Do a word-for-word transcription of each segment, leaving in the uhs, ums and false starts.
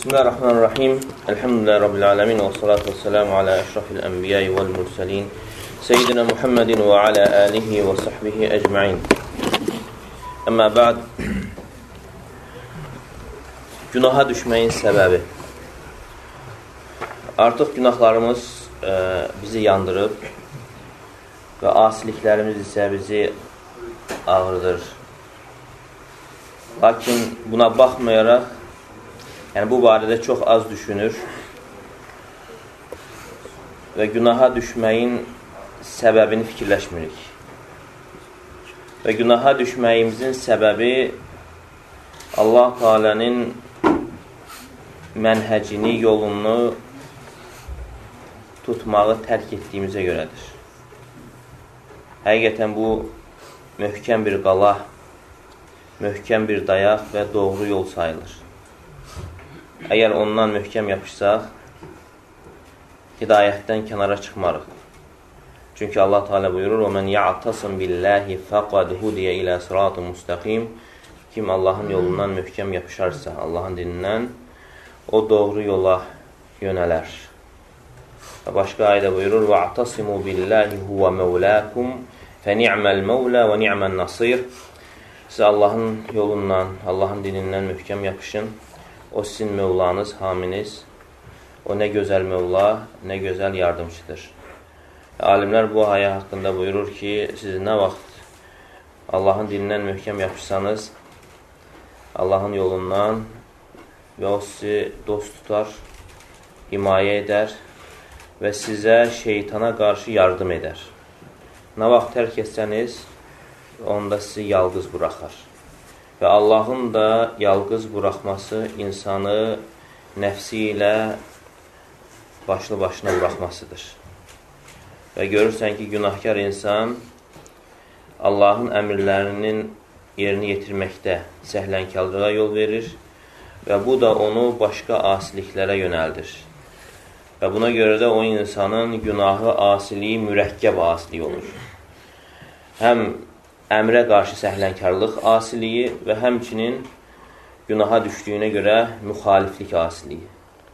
Bismillahirrahmanirrahim. Elhamdülillahi Rabbil alemin. Və salatu və selamu alə əşrafil ənbiyayı vəl mursalin. Seyyidina Muhammedin və alə alihi və sahbihi əcma'in. Əmmə bə'd. Günaha düşməyin səbəbi. Artıq günahlarımız e, bizi yandırıb və asiliklərimiz isə bizi ağrıdır. Lakin buna baxmayaraq, yəni bu barədə çox az düşünür və günaha düşməyin səbəbini fikirləşmirik. Və günaha düşməyimizin səbəbi Allah Teala'nın mənhəcini, yolunu tutmağı tərk etdiyimizə görədir. Həqiqətən bu möhkəm bir qala, möhkəm bir dayaq və doğru yol sayılır. Əgər ondan möhkəm yapışsaq, hidayətdən kənara çıxmarıq. Çünki Allah Teala buyurur: "Və men ya'tasim billahi faqad hudiya ila siratin mustaqim." Kim Allahın yolundan möhkəm yapışarsa, Allahın dinindən, o doğru yola yönələr. Və başqa ayədə buyurur: "Va'tasimu billahi huwa mawlakum fe ni'mal mawla ve ni'man nasir." Siz Allahın yolundan, Allahın dinindən möhkəm yapışın. O sizin Mevlanız, haminiz. O nə gözəl Mevla, nə gözəl yardımcıdır. Alimlər bu ayə haqqında buyurur ki, siz nə vaxt Allahın dinindən möhkəm yapışsanız, Allahın yolundan və o sizi dost tutar, himayə edər və sizə şeytana qarşı yardım edər. Nə vaxt tərk etsəniz, onda sizi yalqız buraxar. Və Allahın da yalqız buraxması insanı nəfsi ilə başlı başına buraxmasıdır. Və görürsən ki, günahkar insan Allahın əmrlərinin yerini yetirməkdə səhlənkarlığa yol verir və bu da onu başqa asiliklərə yönəldir. Və buna görə də o insanın günahı, asiliyi mürəkkəb asiliyi olur. Həm əmrə qarşı səhlənkarlıq asiliyi və həmçinin günaha düşdüyünə görə müxaliflik asiliyi.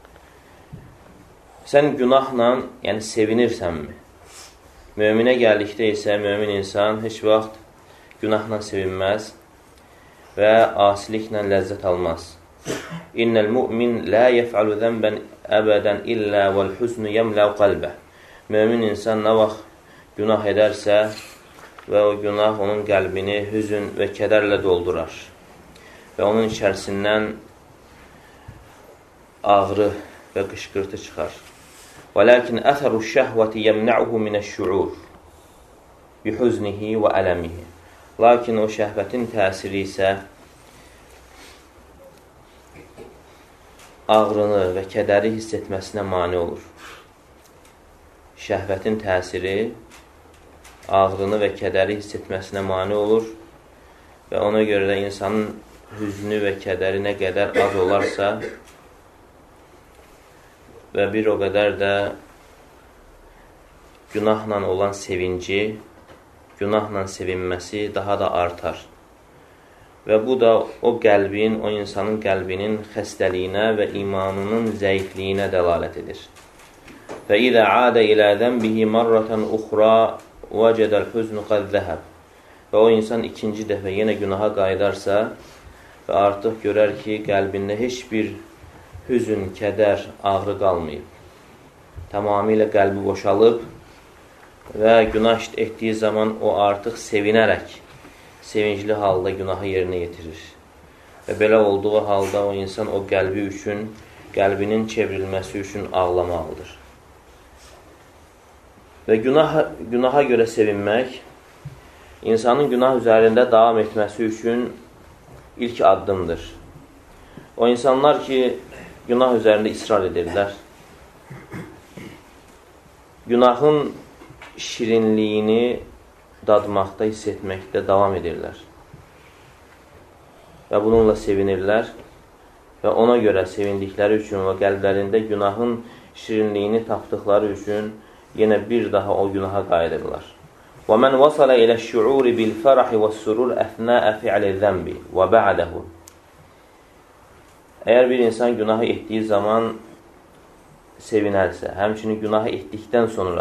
Sən günahla, yəni sevinirsənmi? Möminə gəldikdə isə mömin insan heç vaxt günahla sevinməz və asiliklə ləzzət almaz. İnnəl mu'min la yef'alu zənbən əbədən illə vəl hüznü yemləv qalbə. Mömin insan nə vaxt günah edərsə və o günah onun qəlbini hüzün və kədərlə doldurar. Və onun içərisindən ağrı və qışqırtı çıxar. وَلَكِنْ أَثَرُ الشَّهْوَةِ يَمْنَعُهُ مِنَ الشُّعُورِ بِحُزْنِهِ وَأَلَمِهِ. Lakin o şəhvətin təsiri isə ağrını və kədəri hiss etməsinə mane olur. Şəhvətin təsiri ağrını və kədəri hiss etməsinə mane olur və ona görə də insanın hüznü və kədəri nə qədər az olarsa və bir o qədər də günahla olan sevinci, günahla sevinməsi daha da artar. Və bu da o qəlbin, o insanın qəlbinin xəstəliyinə və imanının zəifliyinə dəlalət edir. فَإِذَا عَادَ إِلَى ذَنْبِهِ مَرَّةً أُخْرَى وَجَدَ الْحُزْنُ قَدْ ذَهَبْ. Və o insan ikinci dəfə yenə günaha qayıdarsa və artıq görər ki, qəlbində heç bir hüzün, kədər, ağrı qalmayıb. Tamamilə qəlbi boşalıb və günah etdiyi zaman o artıq sevinərək, sevincli halda günahı yerinə yetirir. Və belə olduğu halda o insan o qəlbi üçün, qəlbinin çevrilməsi üçün ağlamalıdır. Və günah, günaha görə sevinmək, insanın günah üzərində davam etməsi üçün ilk addımdır. O insanlar ki, günah üzərində israr edirlər, günahın şirinliyini dadmaqda, hiss etməkdə davam edirlər. Və bununla sevinirlər və ona görə sevindikləri üçün və qəlblərində günahın şirinliyini tapdıqları üçün yenə bir daha o günaha qayıdırlar. وَمَنْ وَصَلَ إِلَى الشُّعُورِ بِالْفَرَحِ وَالسُّرُورِ أَثْنَاءَ فِعْلِ الذَّنْبِ وَبَعْدَهُ. əgər bir insan günahı etdiyi zaman sevinərsə, həmçinin günahı etdikdən sonra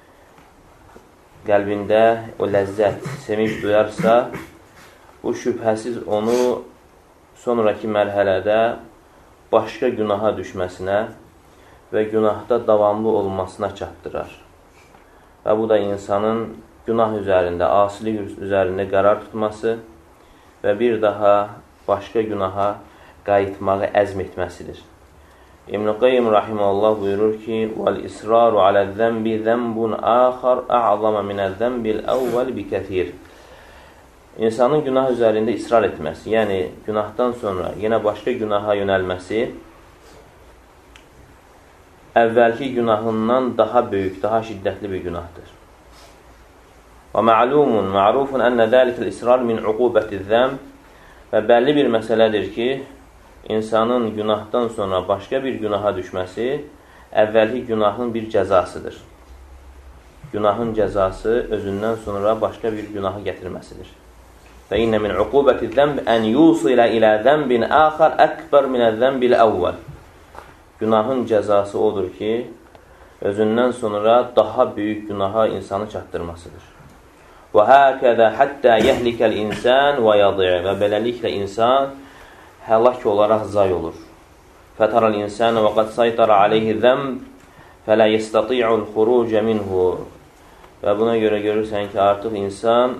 qəlbində o ləzzət, sevinç duyarsa, bu şübhəsiz onu sonraki mərhələdə başqa günaha düşməsinə və günahda davamlı olmasına çatdırar. Və bu da insanın günah üzərində, asilik üzərində qərar tutması və bir daha başqa günaha qayıtmağı əzm etməsidir. İbn-i Qayyim rahimehullah buyurur ki: "Vəl-israru aləz-zənbi zənbun axar a'zama minəz-zənbil əvvəl bikəthir." İnsanın günah üzərində israr etməsi, yəni günahdan sonra yenə başqa günaha yönəlməsi əvvəlki günahından daha böyük, daha şiddətli bir günahdır. Və ma'lumun, ma'rufun ənə zəlikəl-israr min uqubətiz-zənb və bəlli bir məsələdir ki, insanın günahdan sonra başqa bir günaha düşməsi əvvəlki günahın bir cəzasıdır. Günahın cəzası özündən sonra başqa bir günahı gətirməsidir. Və innə min uqubətiz-zənb ən yusilə ilə zənbin axar əkbər minəz-zənbil əvvəl. Günahın cəzası odur ki, özündən sonra daha böyük günaha insanı çatdırmasıdır. Və həkədə həttə yəhlikəl insan və yadi'i və beləliklə insan həlak olaraq zay olur. Fətərəl insan və qad saytara aleyhi zəmb fələ yəstəti'ul xurucə minhu. Və buna görə görürsən ki, artıq insan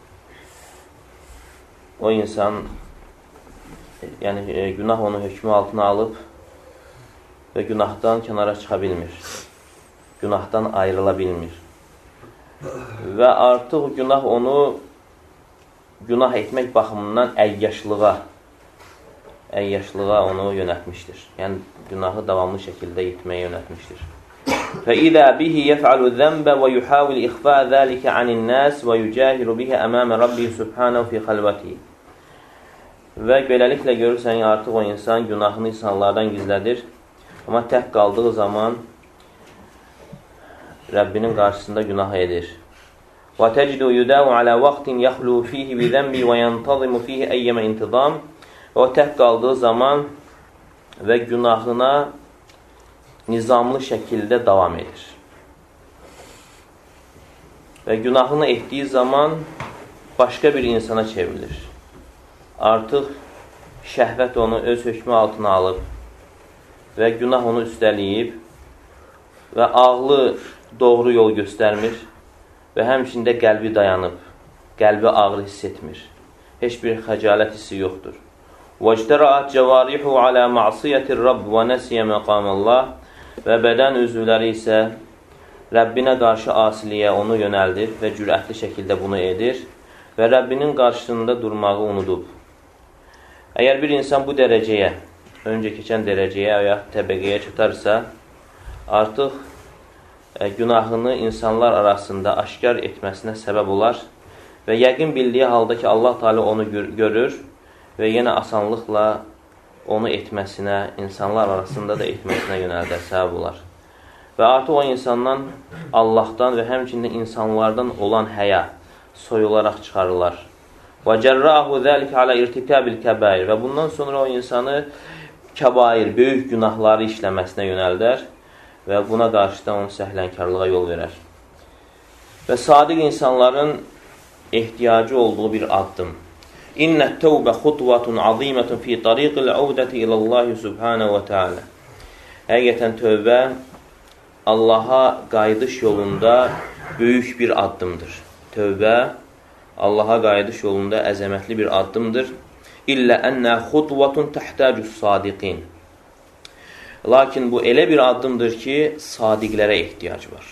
o insan yəni e, günah onu hökmü altına alıb və günahdan kənara çıxa bilmir. Günahdan ayrıla bilmir. Və artıq günah onu günah etmək baxımından əyyaşlığa əyyaşlığa onu yönətmişdir. Yəni, günahı davamlı şəkildə etməyə yönətmişdir. فَإِذَا بِهِ يَفْعَلُ الذَّنْبَ وَيُحَاوِلْ إِخْفَاءَ ذَلِكَ عَنِ النَّاسِ وَيُجَاهِرُ بِهِ أَمَامَ رَبِّهِ سُبْحَانَهُ فِي خَلْوَتِهِ. Və beləliklə görürsən, artıq o insan günahını insanlardan gizlədir. Amma tək qaldığı zaman Rəbbinin qarşısında günah edir. وَتَجِدُ يُدَاوُ عَلَى وَقْتٍ يَخْلُوا فِيهِ بِذَنْبِ وَيَنْتَظِمُ فِيهِ أَيَّمَ اِنْتِظَامٍ. O tək qaldığı zaman və günahına nizamlı şəkildə davam edir. Və günahını etdiyi zaman başqa bir insana çevrilir. Artıq şəhvət onu öz hökmü altına alıb və günah onu üstələyib və ağlı doğru yol göstərmir və həmçində qəlbi dayanıb, qəlbi ağrı hiss etmir. Heç bir xəcalət hissi yoxdur. وَاجْتَرَأَتْ جَوَارِحُ عَلَى مَعْصِيَةِ الرَّبِّ وَنَسِيَ مَقَامَ اللّٰهِ. Və bədən üzvləri isə Rəbbinə qarşı asiliyə onu yönəldir və cürətli şəkildə bunu edir və Rəbbinin qarşısında durmağı unudub. Əgər bir insan bu dərəcəyə, öncə keçən dərəcəyə və ya təbəqəyə çatarsa, artıq e, günahını insanlar arasında aşkar etməsinə səbəb olar və yəqin bildiyi halda ki, Allah Teala onu gör görür və yenə asanlıqla onu etməsinə, insanlar arasında da etməsinə yönəldir, səbəb olar. Və artıq o insandan, Allahdan və həmçində insanlardan olan həya soyularaq çıxarılar. وَجَرَّاهُ ذَلِكَ عَلَى اِرْتِكَابِ الْكَبَائِرِ. Və bundan sonra o insanı kəbair, böyük günahları işləməsinə yönəldər və buna qarşı da onun səhlənkarlığa yol verər. Və sadiq insanların ehtiyacı olduğu bir addım. İnnət təvbə xutvatun azimətun fi tariqil əvdəti ilallahi subhanə və teala. Həqiqətən tövbə Allaha qayıdış yolunda böyük bir addımdır. Tövbə Allaha qayıdış yolunda əzəmətli bir addımdır. İllə ənnə xutvatun təhtəcüs sadiqin. Lakin bu elə bir addımdır ki, sadiqlərə ehtiyac var.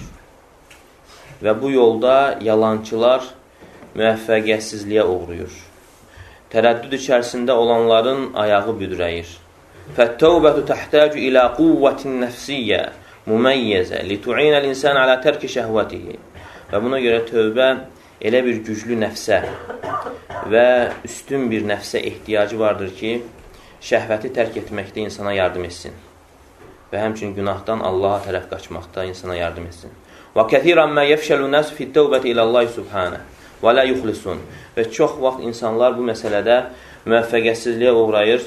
Və bu yolda yalançılar müvəffəqiyyətsizliyə uğrayır. Tərəddüd içərisində olanların ayağı büdrəyir. Fəttəvbətu təhtəcu ilə quvvətin nəfsiyyə müməyyəzə litu'inəl insan alə tərki şəhvətihi. Və buna görə tövbə elə bir güclü nəfsə və üstün bir nəfsə ehtiyacı vardır ki, şəhvəti tərk etməkdə insana yardım etsin. Və həmçinin günahdan Allaha tərəf qaçmaqda insana yardım etsin. Və kəthirən mə yəfşəlu nəs fit təvbəti iləllahi subhanə və lə yuxlisun. Və çox vaxt insanlar bu məsələdə müvəffəqiyyətsizliyə uğrayır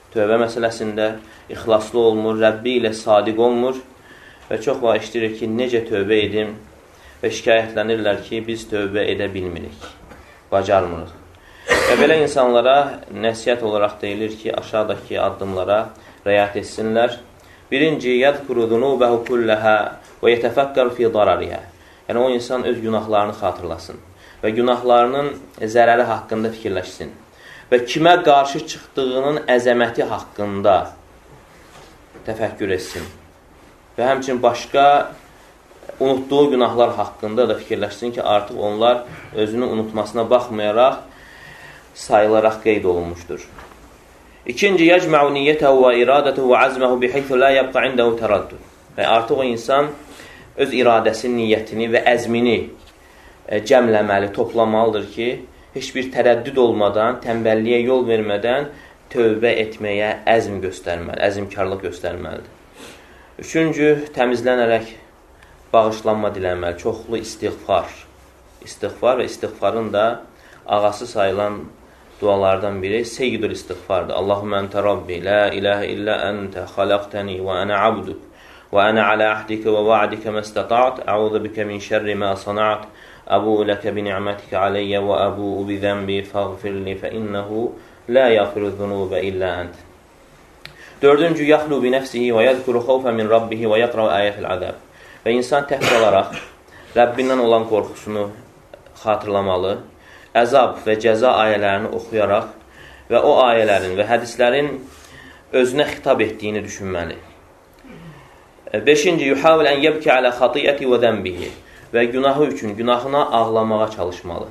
tövbə məsələsində ixlaslı olmur, Rəbbi ilə sadiq olmur və çox vaxt işlədir ki, necə tövbə edim və şikayətlənirlər ki, biz tövbə edə bilmirik, bacarmırıq. Və belə insanlara nəsihət olaraq deyilir ki, aşağıdakı addımlara riayət etsinlər. Birinci, yədkuru zunubəhu kulləhə və yetəfəkkər fi dararihə. Yəni, o insan öz günahlarını xatırlasın və günahlarının zərəri haqqında fikirləşsin və kimə qarşı çıxdığının əzəməti haqqında təfəkkür etsin və həmçinin başqa unutduğu günahlar haqqında da fikirləşsin ki, artıq onlar özünü unutmasına baxmayaraq sayılaraq qeyd olunmuşdur. İkinci, yəcməu niyyətəhu və iradətəhu və əzməhu biheythu la yəbqa indəhu tərəddüd. Və artıq o insan öz iradəsini, niyyətini və əzmini cəmləməli, toplamalıdır ki, heç bir tərəddüd olmadan, tənbəlliyə yol vermədən tövbə etməyə əzm göstərməli, əzmkarlıq göstərməlidir. Üçüncü, təmizlənərək bağışlanma dilənməli, çoxlu istiğfar. İstiğfar və istiğfarın da ağası sayılan dualardan biri seyyidul istiğfardır. Allahümme ente Rabbi, la ilahe illa ente, xalaqtəni və ənə abduk, və ənə alə ahdikə və vaadikə məstəta'at, əuzu bikə min şərri mə sana'at, əbu'u ləkə bi ni'mətikə aleyyə və əbu'u bi zəmbi fəğfirli fə innəhu la yəğfiru zunubə illə ənt. Dördüncü, yaxlu bi nəfsihi və yədkuru xavfə min Rabbihi və yəqrəv əyətil ədəb. Və insan tək olaraq Rəbbindən olan qorxusunu xatırlamalı, əzab və cəza ayələrini oxuyaraq və o ayələrin və hədislərin özünə xitab etdiyini düşünməli. Beşinci, yuhavil ən yəbki alə xatiyyəti və dənbihi və günahı üçün günahına ağlamağa çalışmalı.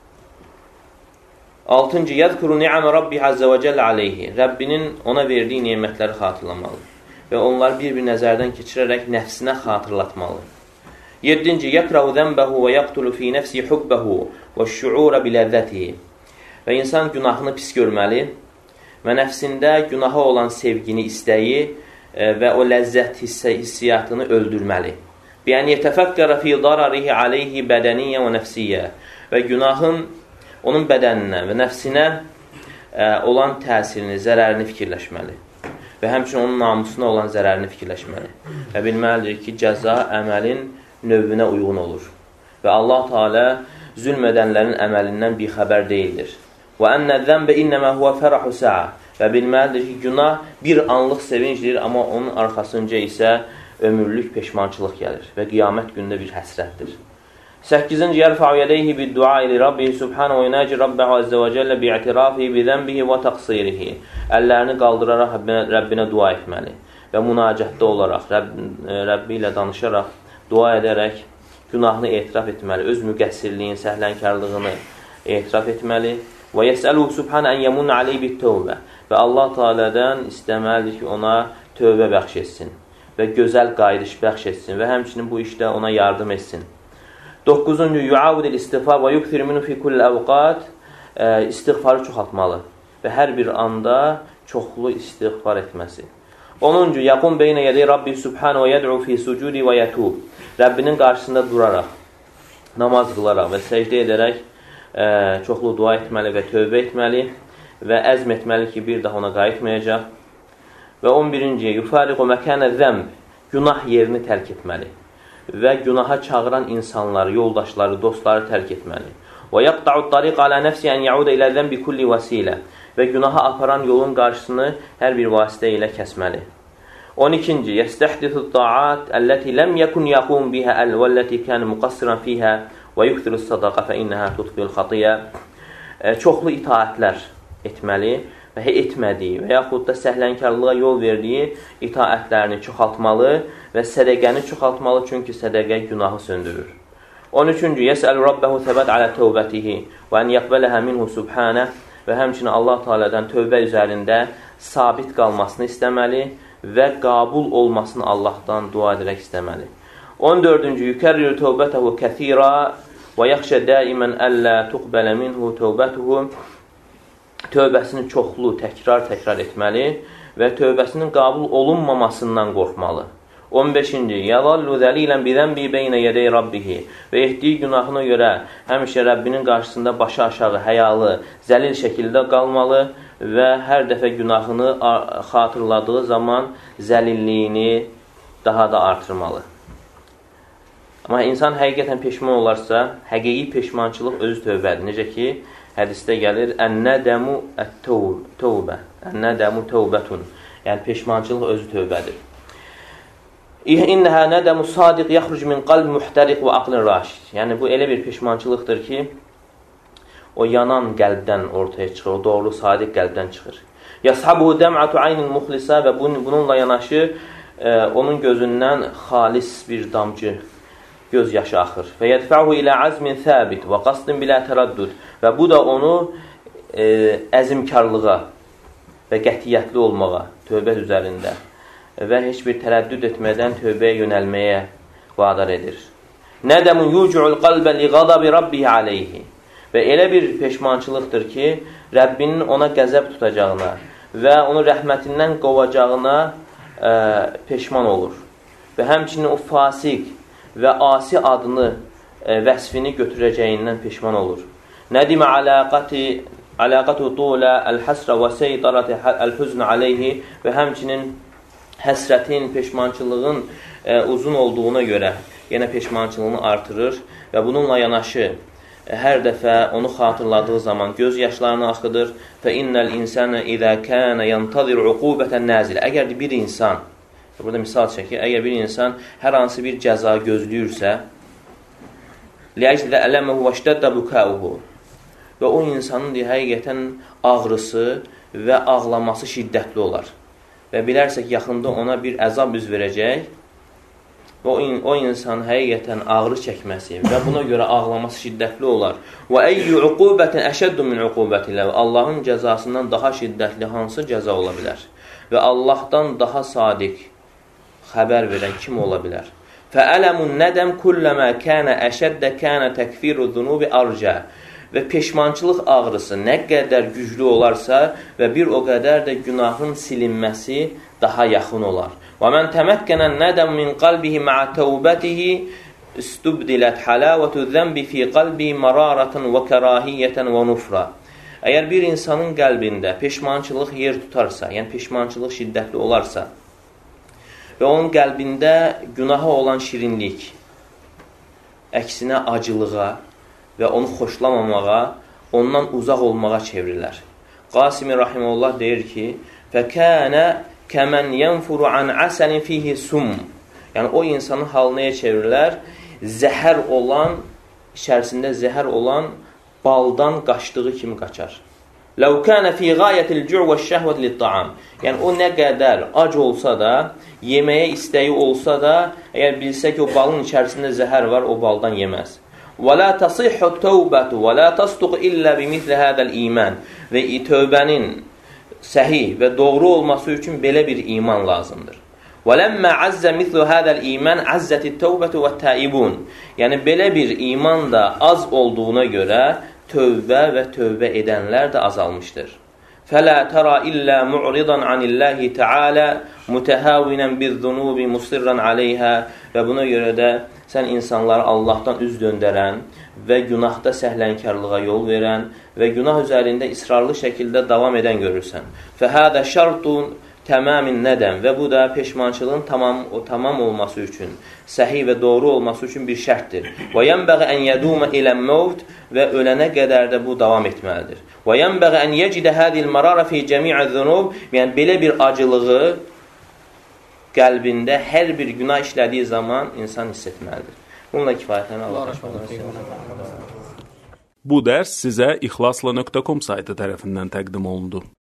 Altıncı, yədkuru ni'amə Rabbi Azze və Cəllə aleyhi. Rəbbinin ona verdiyi nimətləri xatırlamalı və onları bir-bir nəzərdən keçirərək nəfsinə xatırlatmalı. Yedinci, yəkrahu zənbəhu və yaqtulu fi nəfsi hubbəhu və şuura biləzzətihi. Və insan günahını pis görməli və nəfsində günaha olan sevgini, istəyi və o ləzzət hissiyatını öldürməli. Yəni, yetəfəkkərə fi dararihi aleyhi bədəniyyə və nəfsiyyə. Və günahın onun bədəninə və nəfsinə olan təsirini, zərərini fikirləşməli. Və həmçinin onun namusuna olan zərərini fikirləşməli. Və bilməlidir ki, cəza əməlin növünə uyğun olur. Və Allah Teala zülm edənlərin əməlindən bir xəbər deyildir. Və ennə zənbə innəmə huvə fərəhu sə'a. Və bilməlidir ki, günah bir anlıq sevincdir, amma onun arxasınca isə ömürlük peşmançılıq gəlir və qiyamət gündə bir həsrətdir. Səkkizinci, yərfa'u yədəyhi bid-dua ili Rabbihi subhanahu və yunəci Rabbəhu azze və cəllə bi'tirafihi bi-zənbihi və təqsirihi. Əllərini qaldıraraq Rəbbinə dua etməli və münacətdə olaraq, Rəbbi ilə danışaraq, dua edərək günahını etiraf etməli, öz müqəssirliyin, səhlənkarlığını etiraf etməli. Və yəsəluhu subhanə ən yəmun aleyh bit-tövbə. Və Allah Teala'dan istəməlidir ki, ona tövbə bəxş etsin və gözəl qayıdış bəxş etsin və həmçinin bu işdə ona yardım etsin. Doqquzuncu, yuavudil istiğfar və yukthir minhu fi kulli əvqat. İstiğfarı çoxaltmalı və hər bir anda çoxlu istiğfar etməsi. Onuncu, yaqum beynə yədi Rabbi subhanə və yəd'u fi sucudi və yətub. Rəbbinin qarşısında duraraq, namaz qılaraq və səcdə edərək ə, çoxlu dua etməli və tövbə etməli və əzm etməli ki, bir daha ona qayıtmayacaq. Və on birinci, yufariqu məkənə zəmb, günah yerini tərk etməli və günaha çağıran insanları, yoldaşları, dostları tərk etməli. Və yaqta'u tariq alə nəfsi ən yaudə ilə zəmbi kulli vəsilə və günaha aparan yolun qarşısını hər bir vasitə ilə kəsməli. on ikinci, yəstəhdithu ta'at əlləti ləm yəkun yaqum bihə əl və əlləti kən müqassiran fihə və yukthirus sadaqa fə innəhə tutfil xatiyyə. Çoxlu itaətlər etməli və etmədiyi və yaxud da səhlənkarlığa yol verdiyi itaətlərini çoxaltmalı və sədəqəni çoxaltmalı, çünki sədəqə günahı söndürür. on üçüncü, yəsəl Rabbəhu səbət alə tövbətihi və ən yəqbələhə minhu subhanə və həmçinin Allah Teala'dan tövbə üzərində sabit qalmasını istəməli və qabul olmasını Allahdan dua edərək istəməli. on dördüncü, yükərrir tövbətəhu kəthira və yaxşə daimən əllə tuqbələ minhu tövbətuhu. Tövbəsini çoxlu, təkrar-təkrar etməli və tövbəsinin qabul olunmamasından qorxmalı. on beşinci, yəzallu zəlilən bizənbi beynə yədəy Rabbihi və etdiyi günahına görə həmişə Rəbbinin qarşısında başı aşağı, həyalı, zəlil şəkildə qalmalı və hər dəfə günahını xatırladığı zaman zəlilliyini daha da artırmalı. Amma insan həqiqətən peşman olarsa, həqiqi peşmançılıq özü tövbədir. Necə ki, hədisdə gəlir, ən-nədəmu ət-tövbə, ən-nədəmu tövbətun. Yəni, peşmançılıq özü tövbədir. İnnəhə nədəmu sadiq yaxruc min qalb muhtəriq və aqlin raşid. Yəni, bu elə bir peşmançılıqdır ki, o yanan qəlbdən ortaya çıxır, o doğru, sadiq qəlbdən çıxır. Yəshabuhu dəm'atu aynin muxlisa və bununla yanaşı e, onun gözündən xalis bir damcı göz yaşı axır. Və yədfəhu ilə azmin thəbit və qasdin bilə tərəddüd. Və bu da onu e, əzimkarlığa və qətiyyətli olmağa, tövbə üzərində və heç bir tərəddüd etmədən tövbəyə yönəlməyə vadar edir. Nədəmun yucu'ul qalbə li qadabi rabbihi aleyhi. Və elə bir peşmançılıqdır ki, Rəbbinin ona qəzəb tutacağına və onu rəhmətindən qovacağına e, peşman olur. Və həmçinin o fasiq və asi adını, e, vəsfini götürəcəyindən peşman olur. Nədimə aləqəti, aləqətu tulə əl-həsrə və seytarəti əl-hüznə aleyhi və həmçinin həsrətin, peşmançılığın e, uzun olduğuna görə yenə peşmançılığını artırır və bununla yanaşı hər dəfə onu xatırladığı zaman göz yaşlarını axıdır. Fə innəl insənə izə kənə yəntəzir uqubətən nəzilə. Əgər bir insan, burada misal çəkir, əgər bir insan hər hansı bir cəza gözləyirsə, liəcdə ələməhu və şdəddə bükəuhu və o insanın deyə, həqiqətən ağrısı və ağlaması şiddətli olar və bilərsək yaxında ona bir əzab üz verəcək və o, o insan həqiqətən ağrı çəkməsi və buna görə ağlaması şiddətli olar. Və əyyü uqubətin əşəddu min uqubətilə. Allahın cəzasından daha şiddətli hansı cəza ola bilər? Və Allahdan daha sadiq xəbər verən kim ola bilər? Fəələmun nədəm kulləmə kənə əşəddə kənə təkfiru zunubi arca. Və peşmançılıq ağrısı nə qədər güclü olarsa və bir o qədər də günahın silinməsi daha yaxın olar. Və mən təməkkənən nədəm min qalbihi ma'a təvbətihi istubdilət halavətü zəmbi fi qalbi mararatan və kərahiyyətən və nufra. Əgər bir insanın qəlbində peşmançılıq yer tutarsa, yəni peşmançılıq şiddətli olarsa və onun qəlbində günaha olan şirinlik əksinə acılığa və onu xoşlamamağa, ondan uzaq olmağa çevrilər. Qasimi Rahimullah deyir ki, fəkənə kəmən yənfuru an əsəlin fihi sum. Yəni, o insanın halı nəyə çevrilər? Zəhər olan, içərisində zəhər olan baldan qaçdığı kimi qaçar. Ləv kənə fi qayətil cü' və şəhvət litta'am. Yəni, o nə qədər ac olsa da, yeməyə istəyi olsa da, əgər bilsə ki, o balın içərisində zəhər var, o baldan yeməz. Və la tasihhu tövbətu və la tasduq illə bimithli hədəl iman. Və tövbənin səhih və doğru olması üçün belə bir iman lazımdır. Və ləmmə əzzə mithlu hədəl iman əzzəti tövbətu və təibun. Yəni, belə bir iman da az olduğuna görə tövbə və tövbə edənlər də azalmışdır. Fələ tərə illə mu'ridan anilləhi təalə mütəhəvinən biz-zunubi musirran aleyhə. Və buna görə də sən insanları Allahdan üz döndərən və günahda səhlənkarlığa yol verən və günah üzərində israrlı şəkildə davam edən görürsən. Fəhədə şərtun təməmin nədəm və bu da peşmançılığın tamam, o, tamam olması üçün, səhih və doğru olması üçün bir şərtdir. Və yənbəğə ən yədumə ilən məvd və ölənə qədər də bu davam etməlidir. Və yənbəğə ən yəcidə hədil mərarə fi cəmi'ə zunub, yəni belə bir acılığı qəlbində hər bir günah işlədiyi zaman insan hiss etməlidir. Bununla kifayətlənir. Allah rəhmət. Bu dərs sizə ixlasla nöqtə com saytı tərəfindən təqdim olundu.